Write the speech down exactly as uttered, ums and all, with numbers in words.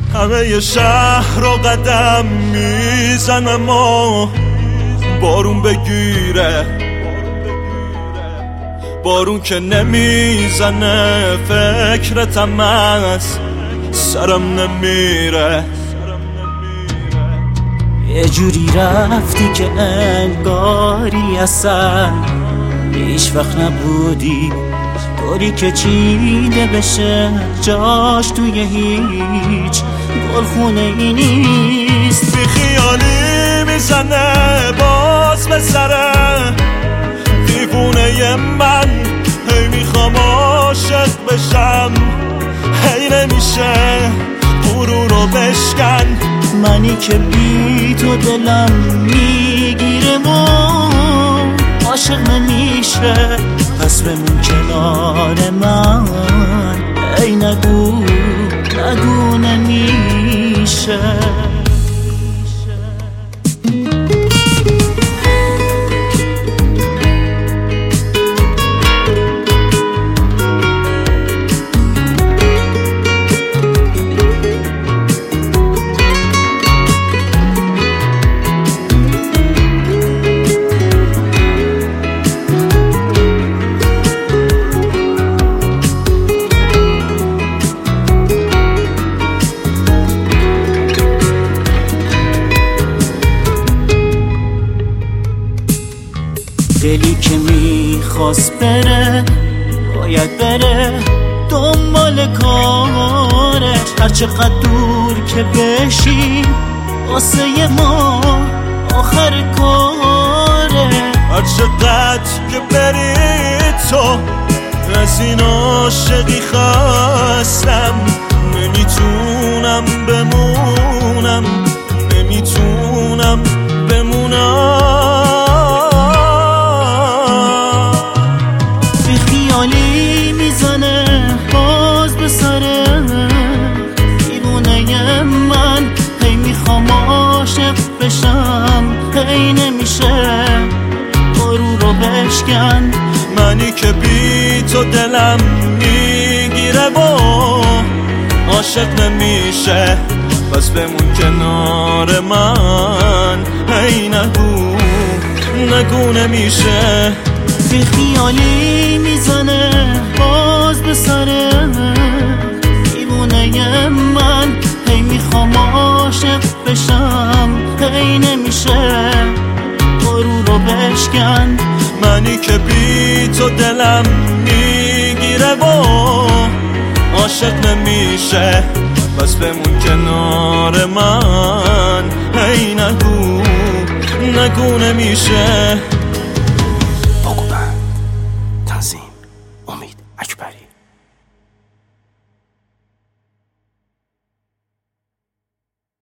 همه شهر رو قدم میزنم و بارون بگیره، بارون که نمیزنه فکرتم از سرم نمیره. یه جوری رفتی که انگاری اصلا هیچ وقت نبودی، طوری که چیده بشه جاش توی هیچ گلخونه ای نیست. بی خیالی میزنه باز به سره دیوونه من، هی میخوام عاشق بشم هی نمیشه غرور رو بشکن. منی که بی تو دلم میگیره و عاشق نمیشه، پس بمون کنار من، ای نگو نگو نمیشه. دلی که میخواست بره باید بره دنبال کارش، هر چقدر دور که بشی واسه ما آخر کاره. هر چقدر که بری تو از این عاشقی خواستم، نمیتونم بمونم نمیتونم بمونم. خیالی میزنه باز به سره دیوونه من، هی میخوام عاشق بشم هی نمیشه غرور رو بشکن. منی که بی تو دلم میگیره و عاشق نمیشه، پس بمون کنار من، هی نگو نگو نمیشه. بی خیالی میزنه باز به سره دیوونه من، هی میخوام عاشق بشم هی نمیشه غرور رو بشکن. منی که بی تو دلم میگیره و عاشق نمیشه، پس بمون کنار من، هی نگو نگو نمیشه.